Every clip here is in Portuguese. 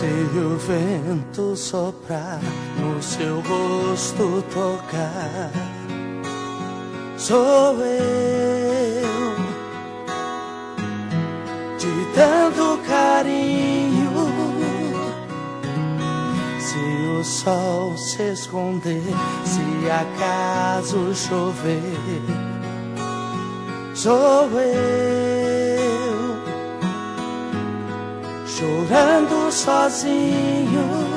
Se o vento soprar, no seu rosto tocar, sou eu te dando carinho. Se o sol se esconder, se acaso chover, sou eu chorando sozinho.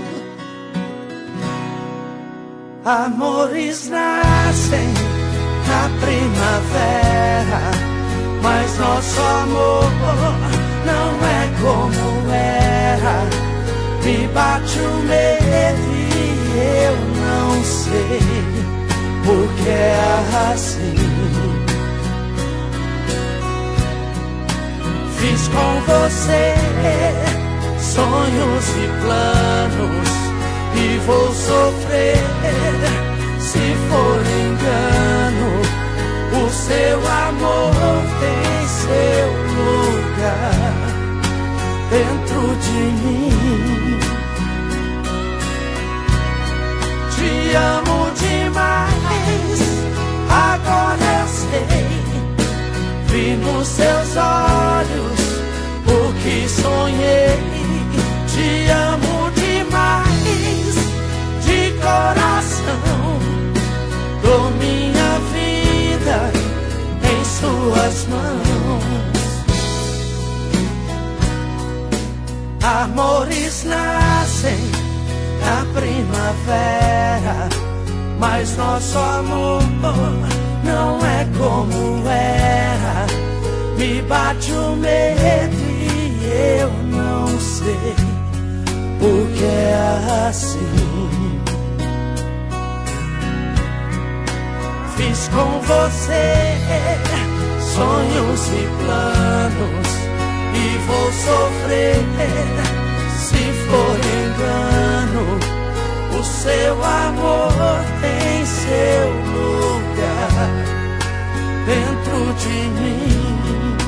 Amores nascem na primavera, mas nosso amor não é como era. Me bate o medo e eu não sei porque é assim. Fiz com você sonhos e planos e vou sofrer se for engano. O seu amor tem seu lugar dentro de mim. Te amo demais, agora eu sei. Vi nos seus olhos o que sonhei. Te amo demais, de coração. Dou minha vida em suas mãos. Amores nascem na primavera, mas nosso amor não é como era. Me bate o medo e eu não sei porque é assim. Fiz com você sonhos e planos e vou sofrer se for engano. O seu amor tem seu lugar dentro de mim.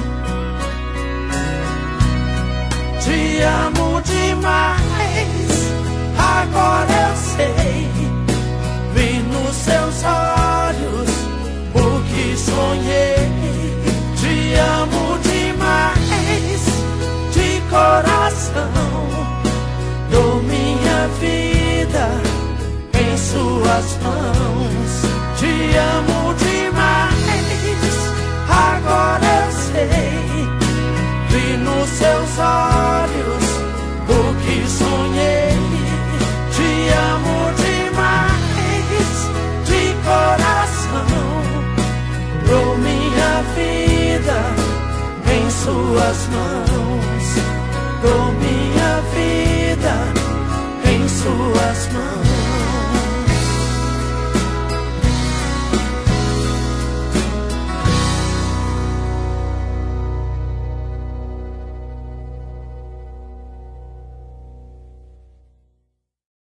Te amo demais, agora eu sei. Vi nos seus olhos o que sonhei. Te amo demais, de coração. Dou minha vida em suas mãos. Te amo demais, agora eu sei. Vi nos seus olhos o que sonhei. Te amo demais, de coração. Dou minha vida em suas mãos. Dou minha